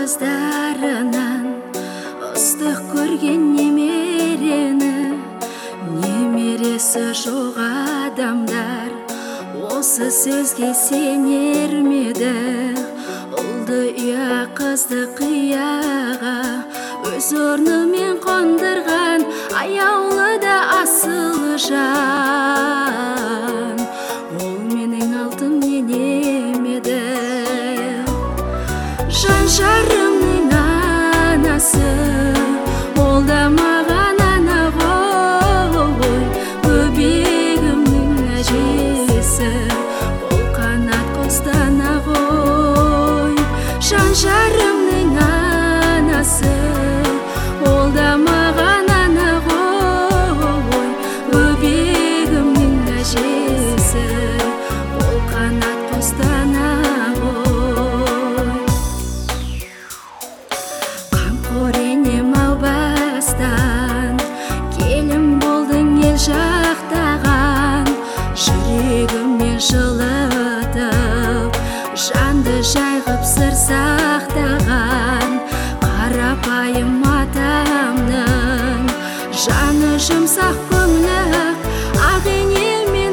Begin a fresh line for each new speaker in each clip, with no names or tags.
қыздарынан ыстық көрген немересі жоқ адамдар осы сөзге сенер ме еді? Ұлды ұя қызды қияға өз орнымен қондырған аяулы да асыл жан, ол менің алтын енем еді. Жан жарымның анасы, ол да маған ана ғой, бөбегімнің әжесі, ол қанат қосты ана ғой. Жан жарымның анасы, ол да маған ана ғой, бөбегімнің әжесі, ол қанат қосты ана ғой. Қамқор енем ау бастан, келін болдың ел жақтаған, жүрегіммен жылытып, жанды жайғып сыр сақтаған, қарапайым атамның жаны жұмсақ көңілі, ақ енем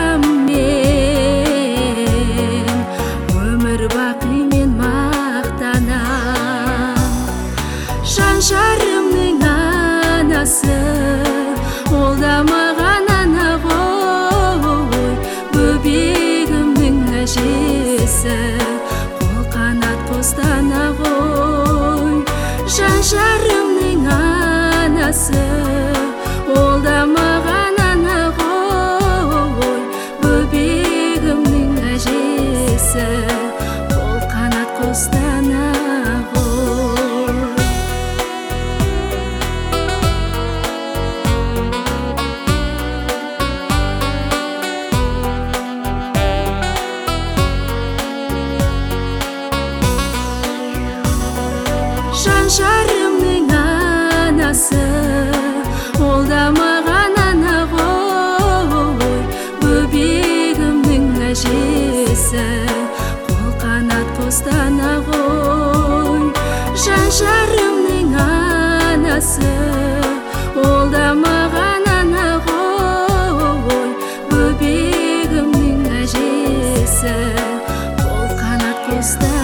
атаммен өмір бақи мен мақтанам. Жан жарымның анасы, ол да маған ана ғой, бөбегімнің әжесі, қол қанат қосты ана ғой. Жан жарымның анасы, ол да маған ана ғой, бөбегімнің әжесі, қол қанат қосты ана ғой. Жан жарымның анасы, ол да маған ана ғой, бөбегімнің әжесі, қол қанат қосты ана ғой. Жан жарымның анасы, ол да маған ана ғой, бөбегімнің әжесі, қол қанат қосты